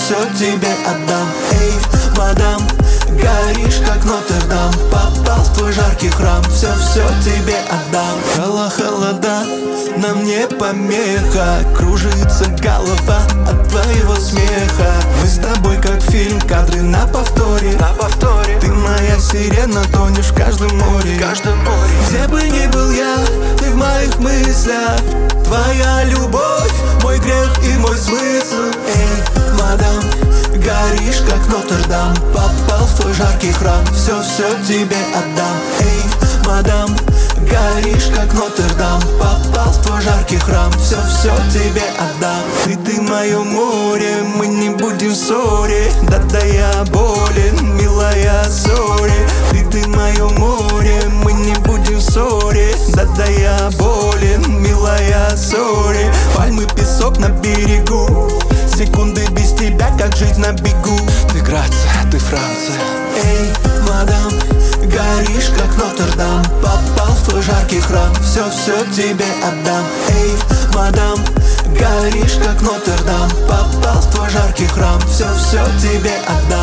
все тебе отдам. Эй, мадам, горишь как Нотр-Дам. Попал в твой жаркий храм, все тебе отдам. Холода, нам не помеха. Кружится голова от твоего смеха. Мы с тобой как фильм, кадры на повторе. Ты моя сирена, тонешь в каждом море. Где бы ни был я, ты в моих мыслях. Твоя любовь, мой грех и мой смысл. Эй, мадам, горишь как Нотр-Дам. Попал в твой жаркий храм, все тебе отдам. Эй, мадам, горишь как Нотр-Дам. Попал в твой жаркий храм, все тебе отдам. Ты мое море, мы не будем в ссоре. Да я болен, милая, сори. Ты мое море, мы не будем в ссоре. Да я болен, милая, сори. Пальмы, песок на берегу. Секунды без тебя, как жить на бегу. Ты Грация, ты Франция. Эй, мадам, горишь как Нотр-Дам. Попал в твой жаркий храм, все тебе отдам. Эй, мадам, горишь как Нотр-Дам. Попал в твой жаркий храм, все тебе отдам.